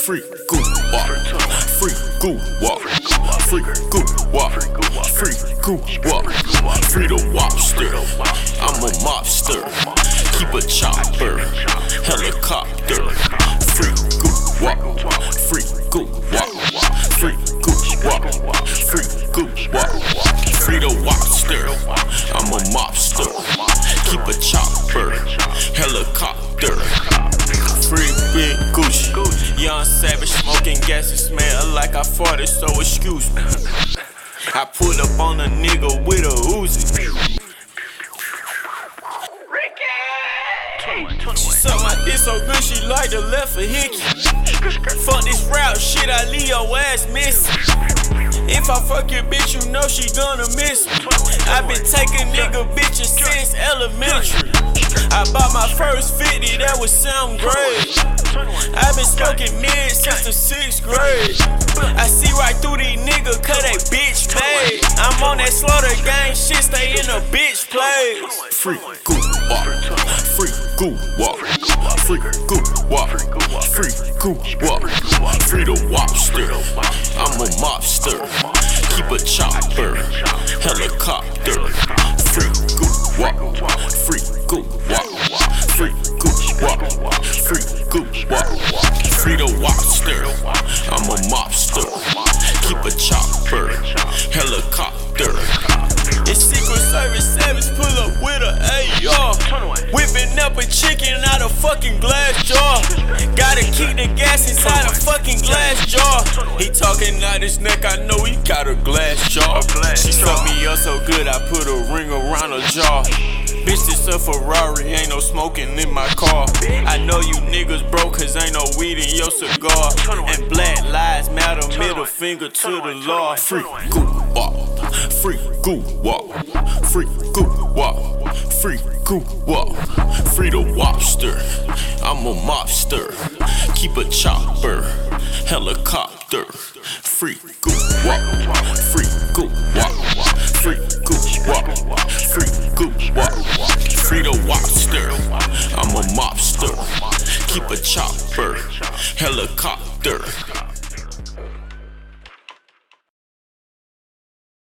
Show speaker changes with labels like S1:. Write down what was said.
S1: Free goop walk, free goop walk, free goop walk, free goop walk, free the wobster. I'm a mobster, keep a chopper, helicopter. Free goop walk, free goop walk, free goop walk, free goop walk, free the wobster. I'm a mobster, keep a chopper, helicopter. Free big Gucci, young savage smoking gas, it smell like I farted, so excuse me. I pull up on a nigga with a Uzi. She suck my dick so good she like the left a hickey. Fuck this rap shit, I leave your ass missing. If I fuck your bitch, you know she gonna miss me. I been taking nigga bitches since elementary. I bought my first 50, that would sound great. I been smoking mid since the 6th grade. I see right through these niggas cause they bitch made. I'm on that slaughter gang shit, stay in a bitch place. Free goop walk, free goop walk, free goop walk, free goop walk, free the wobster. I'm a mobster, keep a chopper, helicopter. Free goop walk, free goop walk, free goop walk, free goop walk, free the wobster. I'm a mobster, keep a chopper, helicopter. It's Secret Service savage, pull up with a AR, whipping up a chicken out of fucking glass jar. Gotta keep the gas inside a fucking glass jar. He talking out his neck, I know he got a glass jaw. She sucked me up so good, I put a ring around her jaw. Bitch, this a Ferrari, ain't no smoking in my car. I know you niggas broke cause ain't no weed in your cigar. And black lives matter, middle finger to the law. Free goop walk, free goop walk, free goop walk, free goop walk, free the wobster. I'm a mobster, keep a chopper, helicopter. Free goop walk, free goop walk, free goop walk, free goop walk, free the wobster. I'm a mobster, keep a chopper, helicopter.